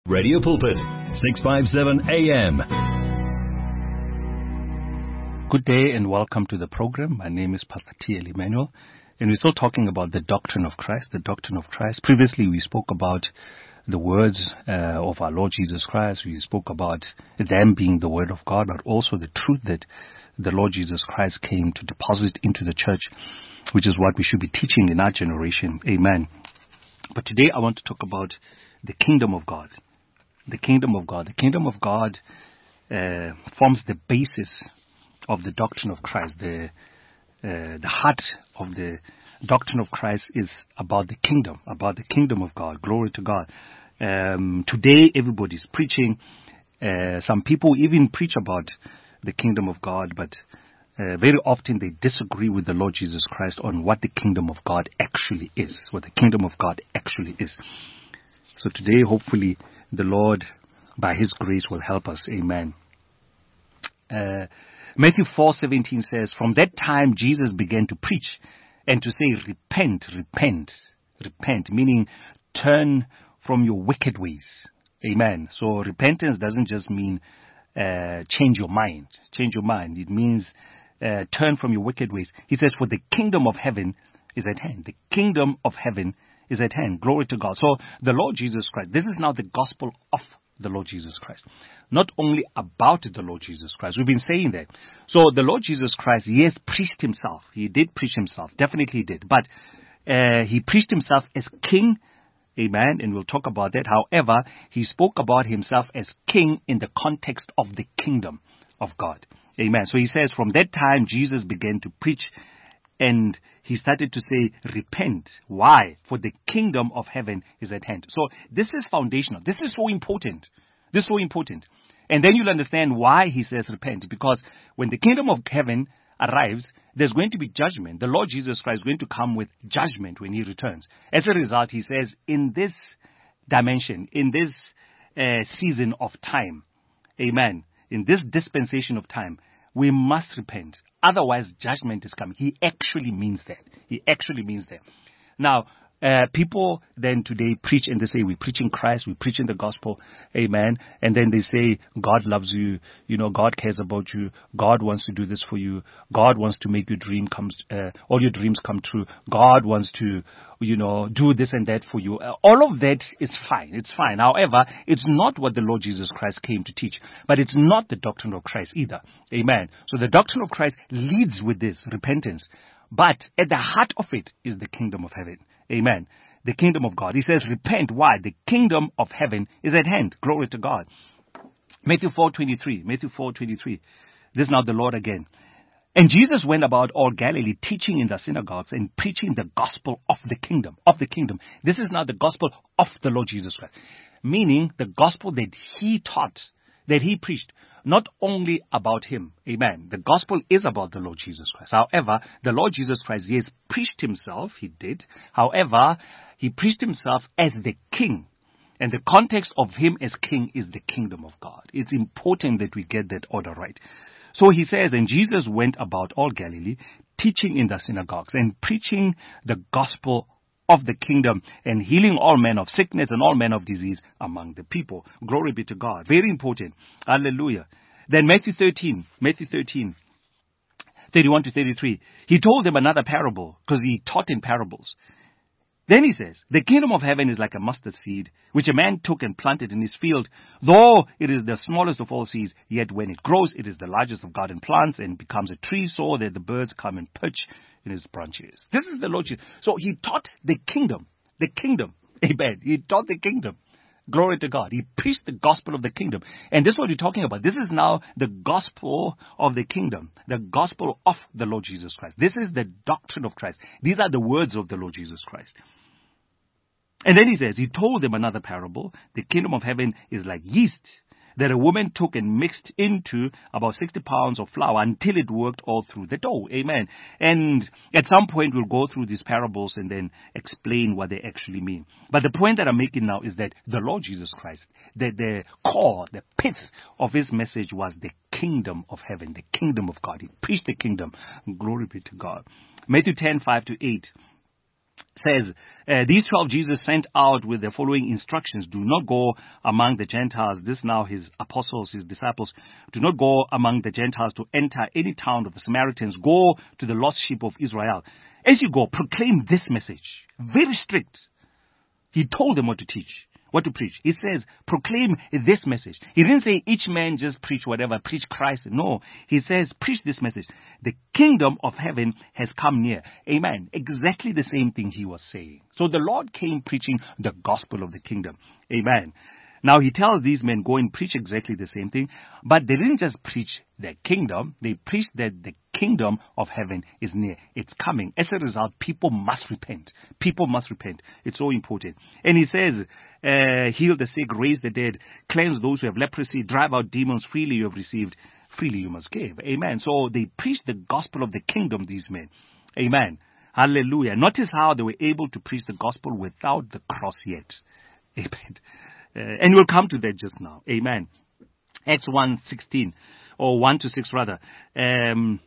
Radio Pulpit, 657 AM. Good day and welcome to the program. My name is Pastor T.L. Emmanuel, and we're still talking about the doctrine of Christ, the doctrine of Christ. Previously, we spoke about the words of our Lord Jesus Christ. We spoke about them being the Word of God, but also the truth that the Lord Jesus Christ came to deposit into the church, which is what we should be teaching in our generation. Amen. But today I want to talk about the kingdom of God. The kingdom of God. The kingdom of God forms the basis of the doctrine of Christ. The heart of the doctrine of Christ is about the kingdom of God. Glory to God. Today everybody's preaching. Some people even preach about the kingdom of God, but very often they disagree with the Lord Jesus Christ on what the kingdom of God actually is. What the kingdom of God actually is. So today, hopefully, the Lord, by His grace, will help us. Amen. Matthew 4:17 says, "From that time Jesus began to preach and to say, repent, repent, repent," meaning turn from your wicked ways. Amen. So repentance doesn't just mean change your mind. Change your mind. It means turn from your wicked ways. He says, "For the kingdom of heaven is at hand." The kingdom of heaven is at hand. Glory to God. So the Lord Jesus Christ, this is now the gospel of the Lord Jesus Christ. Not only about the Lord Jesus Christ. We've been saying that. So the Lord Jesus Christ, yes, preached himself. He did preach himself. Definitely did. But he preached himself as king. Amen. And we'll talk about that. However, he spoke about himself as king in the context of the kingdom of God. Amen. So he says, from that time, Jesus began to preach and he started to say, repent. Why? For the kingdom of heaven is at hand. So this is foundational. This is so important. This is so important. And then you'll understand why he says repent. Because when the kingdom of heaven arrives, there's going to be judgment. The Lord Jesus Christ is going to come with judgment when he returns. As a result, he says, in this dimension, in this season of time, amen, in this dispensation of time, we must repent. Otherwise, judgment is coming. He actually means that. He actually means that. Now, people then today preach and they say, we're preaching Christ, we're preaching the gospel, amen. And then they say, God loves you, God cares about you, God wants to do this for you, God wants to make your all your dreams come true, God wants to, do this and that for you. All of that is fine. It's fine. However, it's not what the Lord Jesus Christ came to teach. But it's not the doctrine of Christ either. Amen. So the doctrine of Christ leads with this, repentance. But at the heart of it is the kingdom of heaven. Amen. The kingdom of God. He says, repent. Why? The kingdom of heaven is at hand. Glory to God. Matthew 4:23. Matthew 4:23. This is now the Lord again. And Jesus went about all Galilee, teaching in the synagogues and preaching the gospel of the kingdom. Of the kingdom. This is now the gospel of the Lord Jesus Christ. Meaning the gospel that he taught, that he preached, not only about him. Amen. The gospel is about the Lord Jesus Christ. However, the Lord Jesus Christ, yes, preached himself. He did. However, he preached himself as the king. And the context of him as king is the kingdom of God. It's important that we get that order right. So he says, and Jesus went about all Galilee, teaching in the synagogues and preaching the gospel of the kingdom and healing all men of sickness and all men of disease among the people. Glory be to God. Very important. Hallelujah. Then Matthew 13, 31 to 33. He told them another parable because he taught in parables. Then he says, the kingdom of heaven is like a mustard seed, which a man took and planted in his field. Though it is the smallest of all seeds, yet when it grows, it is the largest of garden plants and becomes a tree so that the birds come and perch in its branches. This is the Lord Jesus. So he taught the kingdom. Amen. He taught the kingdom. Glory to God. He preached the gospel of the kingdom. And this is what we're talking about. This is now the gospel of the kingdom. The gospel of the Lord Jesus Christ. This is the doctrine of Christ. These are the words of the Lord Jesus Christ. And then he says, he told them another parable. The kingdom of heaven is like yeast that a woman took and mixed into about 60 pounds of flour until it worked all through the dough. Amen. And at some point we'll go through these parables and then explain what they actually mean. But the point that I'm making now is that the Lord Jesus Christ, the core, the pith of his message was the kingdom of heaven, the kingdom of God. He preached the kingdom. Glory be to God. Matthew 10:5-8. says, these 12 Jesus sent out with the following instructions. Do not go among the Gentiles. This now his apostles, his disciples. Do not go among the Gentiles to enter any town of the Samaritans. Go to the lost sheep of Israel. As you go, proclaim this message. Very strict. He told them what to teach, what to preach. He says, proclaim this message. He didn't say each man just preach whatever, preach Christ. No, he says, preach this message. The kingdom of heaven has come near. Amen. Exactly the same thing he was saying. So the Lord came preaching the gospel of the kingdom. Amen. Now he tells these men, go and preach exactly the same thing. But they didn't just preach the kingdom. They preached that the kingdom of heaven is near. It's coming. As a result, people must repent. People must repent. It's so important. And he says, heal the sick, raise the dead, cleanse those who have leprosy, drive out demons. Freely you have received, freely you must give. Amen. So they preached the gospel of the kingdom, these men. Amen. Hallelujah. Notice how they were able to preach the gospel without the cross yet. Amen. And we'll come to that just now. Amen. Acts 1:16 or 1-6 rather. The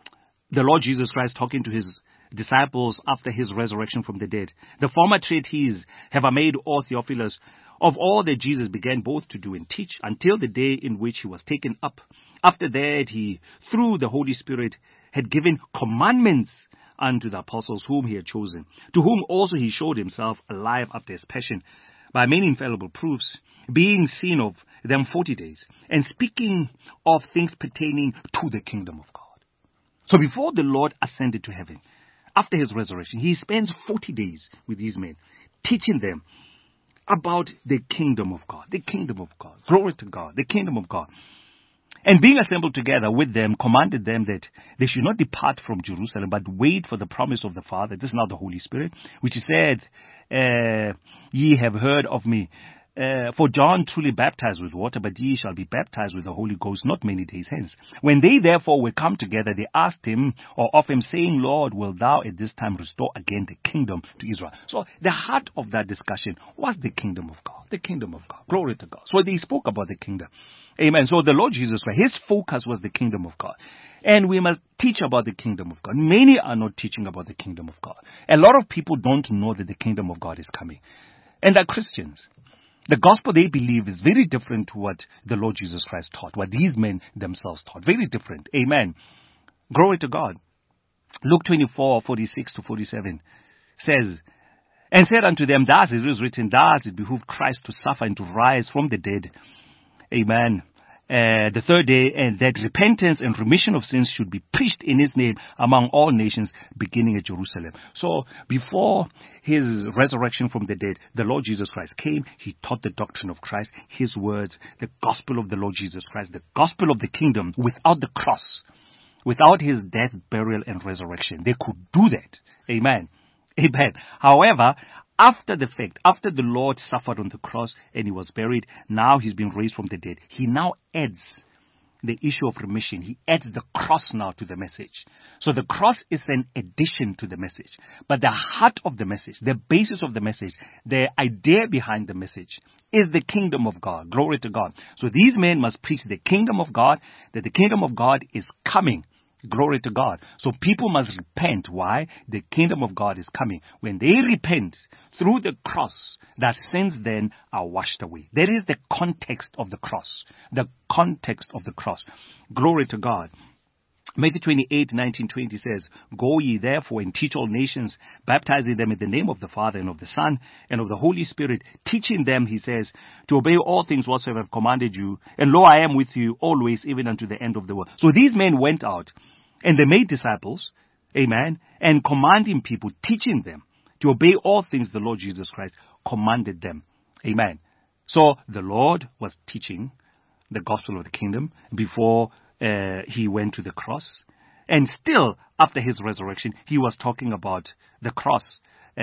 Lord Jesus Christ talking to his disciples after his resurrection from the dead. The former treatise have I made, O Theophilus, of all that Jesus began both to do and teach until the day in which he was taken up. After that, he, through the Holy Spirit, had given commandments unto the apostles whom he had chosen, to whom also he showed himself alive after his passion, by many infallible proofs, being seen of them 40 days, and speaking of things pertaining to the kingdom of God. So before the Lord ascended to heaven, after his resurrection, he spends 40 days with these men, teaching them about the kingdom of God, the kingdom of God. Glory to God, the kingdom of God. And being assembled together with them, commanded them that they should not depart from Jerusalem, but wait for the promise of the Father. This is now the Holy Spirit, which he said, ye have heard of me. For John truly baptized with water, but ye shall be baptized with the Holy Ghost not many days hence. When they therefore were come together, they asked him, or of him, saying, Lord, wilt thou at this time restore again the kingdom to Israel? So the heart of that discussion was the kingdom of God. The kingdom of God. Glory to God. So they spoke about the kingdom. Amen. So the Lord Jesus Christ, his focus was the kingdom of God. And we must teach about the kingdom of God. Many are not teaching about the kingdom of God. A lot of people don't know that the kingdom of God is coming. And they're Christians. The gospel they believe is very different to what the Lord Jesus Christ taught, what these men themselves taught. Very different. Amen. Glory to God. Luke 24:46-47 says, and said unto them, thus it is written, thus it behooved Christ to suffer and to rise from the dead. Amen. The third day, and that repentance and remission of sins should be preached in his name among all nations, beginning at Jerusalem. So before his resurrection from the dead, the Lord Jesus Christ came. He taught the doctrine of Christ, his words, the gospel of the Lord Jesus Christ, the gospel of the kingdom without the cross, without his death, burial, and resurrection. They could do that. Amen. Amen. However, after the fact, after the Lord suffered on the cross and he was buried, now he's been raised from the dead. He now adds the issue of remission. He adds the cross now to the message. So the cross is an addition to the message. But the heart of the message, the basis of the message, the idea behind the message is the kingdom of God. Glory to God. So these men must preach the kingdom of God, that the kingdom of God is coming. Glory to God. So people must repent. Why? The kingdom of God is coming. When they repent through the cross, their sins then are washed away. That is the context of the cross. The context of the cross. Glory to God. Matthew 28:19-20 says, go ye therefore and teach all nations, baptizing them in the name of the Father and of the Son and of the Holy Spirit, teaching them, he says, to obey all things whatsoever I have commanded you. And lo, I am with you always, even unto the end of the world. So these men went out and they made disciples, amen, and commanding people, teaching them to obey all things the Lord Jesus Christ commanded them. Amen. So the Lord was teaching the gospel of the kingdom before he went to the cross. And still, after his resurrection, he was talking about the cross.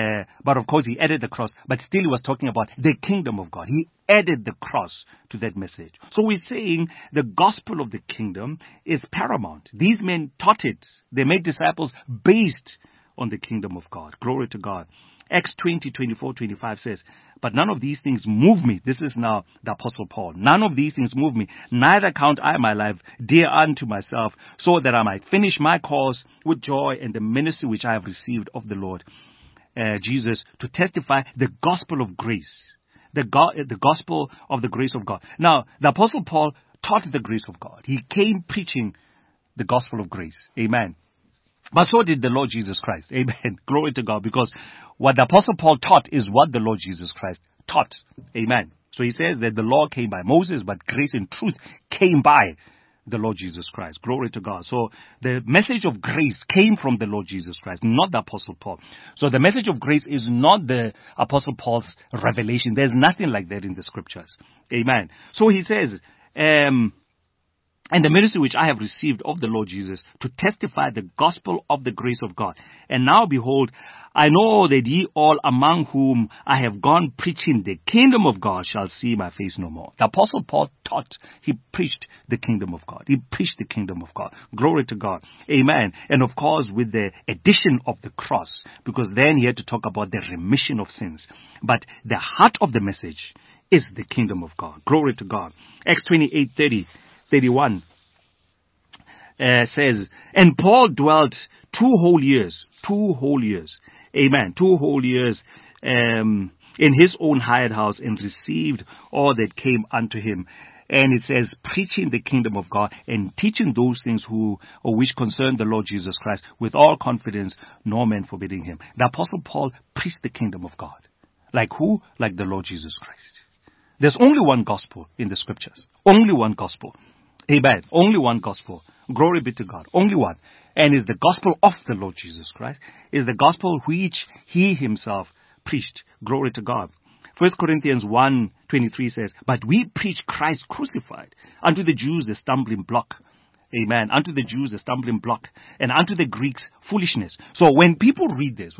But of course, he added the cross, but still he was talking about the kingdom of God. He added the cross to that message. So we're saying the gospel of the kingdom is paramount. These men taught it. They made disciples based on the kingdom of God. Glory to God. Acts 20:24-25 says, but none of these things move me. This is now the Apostle Paul. None of these things move me. Neither count I my life dear unto myself, so that I might finish my course with joy and the ministry which I have received of the Lord, Jesus to testify the gospel of grace. The gospel of the grace of God. Now, the Apostle Paul taught the grace of God. He came preaching the gospel of grace. Amen. But so did the Lord Jesus Christ. Amen. Glory to God. Because what the Apostle Paul taught is what the Lord Jesus Christ taught. Amen. So he says that the law came by Moses, but grace and truth came by the Lord Jesus Christ. Glory to God. So the message of grace came from the Lord Jesus Christ, not the Apostle Paul. So the message of grace is not the Apostle Paul's revelation. There's nothing like that in the scriptures. Amen. So he says, and the ministry which I have received of the Lord Jesus to testify the gospel of the grace of God. And now behold, I know that ye all among whom I have gone preaching the kingdom of God shall see my face no more. The Apostle Paul taught, he preached the kingdom of God. He preached the kingdom of God. Glory to God. Amen. And of course with the addition of the cross, because then he had to talk about the remission of sins. But the heart of the message is the kingdom of God. Glory to God. Acts 28:31 says, and Paul dwelt 2 whole years. Amen. 2 whole years in his own hired house and received all that came unto him. And it says, preaching the kingdom of God and teaching those things which concern the Lord Jesus Christ with all confidence, no man forbidding him. The Apostle Paul preached the kingdom of God. Like who? Like the Lord Jesus Christ. There's only one gospel in the scriptures. Only one gospel. Amen. Only one gospel. Glory be to God. Only one. And is the gospel of the Lord Jesus Christ. Is the gospel which he himself preached. Glory to God. 1 Corinthians 1:23 says, but we preach Christ crucified. Unto the Jews the stumbling block. Amen. Unto the Jews the stumbling block. And unto the Greeks foolishness. So when people read this,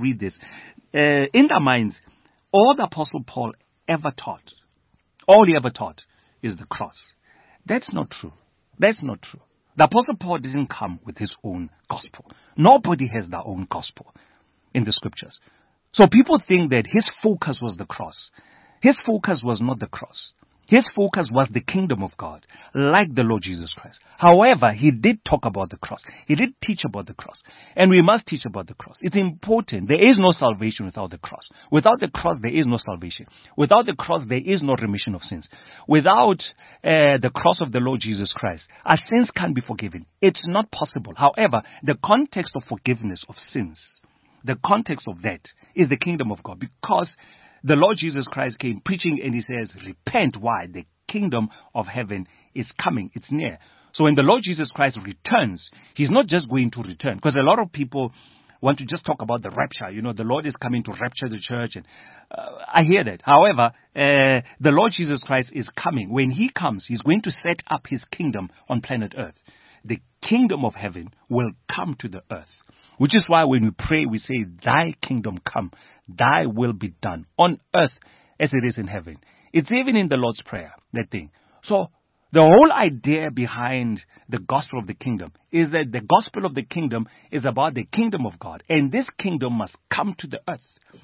in their minds, all the Apostle Paul ever taught, all he ever taught is the cross. That's not true. That's not true. The Apostle Paul didn't come with his own gospel. Nobody has their own gospel in the scriptures. So people think that his focus was the cross. His focus was not the cross. His focus was the kingdom of God, like the Lord Jesus Christ. However, he did talk about the cross. He did teach about the cross. And we must teach about the cross. It's important. There is no salvation without the cross. Without the cross, there is no salvation. Without the cross, there is no remission of sins. Without the cross of the Lord Jesus Christ, our sins can't be forgiven. It's not possible. However, the context of forgiveness of sins, the context of that is the kingdom of God, because the Lord Jesus Christ came preaching and he says, repent. Why? The kingdom of heaven is coming. It's near. So when the Lord Jesus Christ returns, he's not just going to return, because a lot of people want to just talk about the rapture. You know, the Lord is coming to rapture the church. And I hear that. However, the Lord Jesus Christ is coming. When he comes, he's going to set up his kingdom on planet earth. The kingdom of heaven will come to the earth. Which is why when we pray, we say, thy kingdom come, thy will be done on earth as it is in heaven. It's even in the Lord's Prayer, that thing. So the whole idea behind the gospel of the kingdom is that the gospel of the kingdom is about the kingdom of God. And this kingdom must come to the earth.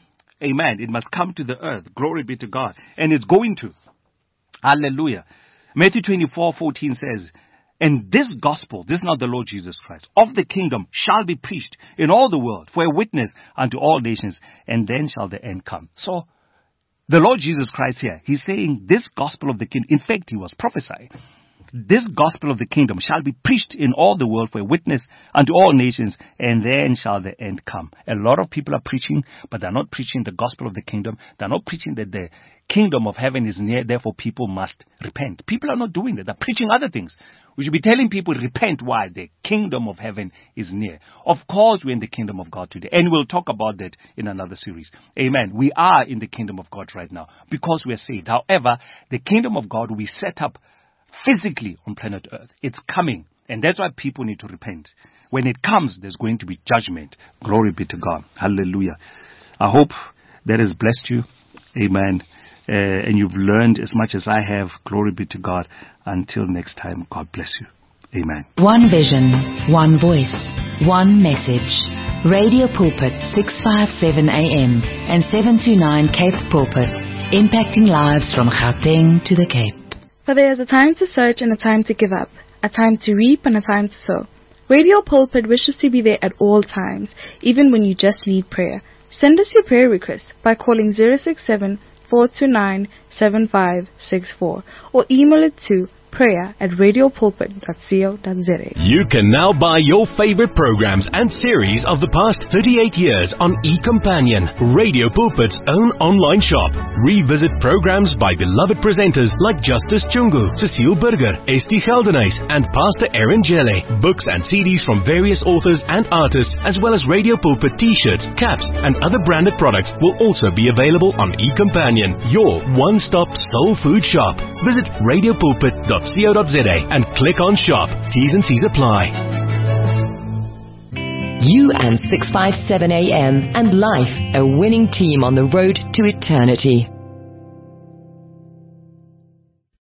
Amen. It must come to the earth. Glory be to God. And it's going to. Hallelujah. Matthew 24:14 says, and this gospel, this is not the Lord Jesus Christ, of the kingdom shall be preached in all the world for a witness unto all nations, and then shall the end come. So, the Lord Jesus Christ here, he's saying this gospel of the kingdom, in fact, he was prophesying, this gospel of the kingdom shall be preached in all the world for a witness unto all nations, and then shall the end come. A lot of people are preaching, but they're not preaching the gospel of the kingdom. They're not preaching that the kingdom of heaven is near, therefore people must repent. People are not doing that. They're preaching other things. We should be telling people, repent. Why? The kingdom of heaven is near. Of course, we're in the kingdom of God today, and we'll talk about that in another series. Amen. We are in the kingdom of God right now because we're saved. However, the kingdom of God will be set up physically on planet earth. It's coming. And that's why people need to repent. When it comes, there's going to be judgment. Glory be to God. Hallelujah. I hope that has blessed you. Amen. And you've learned as much as I have. Glory be to God. Until next time, God bless you. Amen. One vision, one voice, one message. Radio Pulpit 657 AM and 729 Cape Pulpit. Impacting lives from Gauteng to the Cape. For there is a time to search and a time to give up, a time to reap and a time to sow. Radio Pulpit wishes to be there at all times, even when you just need prayer. Send us your prayer request by calling 067-429-7564 or email it to prayer@radiopulpit.co.za. You can now buy your favorite programs and series of the past 38 years on eCompanion, Radio Pulpit's own online shop. Revisit programs by beloved presenters like Justice Chungu, Cecile Burger, Esti Geldenhuys, and Pastor Aaron Jelle. Books and CDs from various authors and artists, as well as Radio Pulpit t-shirts, caps, and other branded products will also be available on eCompanion, your one-stop soul food shop. Visit radiopulpit.co.za and click on shop. T's and C's apply. You and 657 AM and life, a winning team on the road to eternity.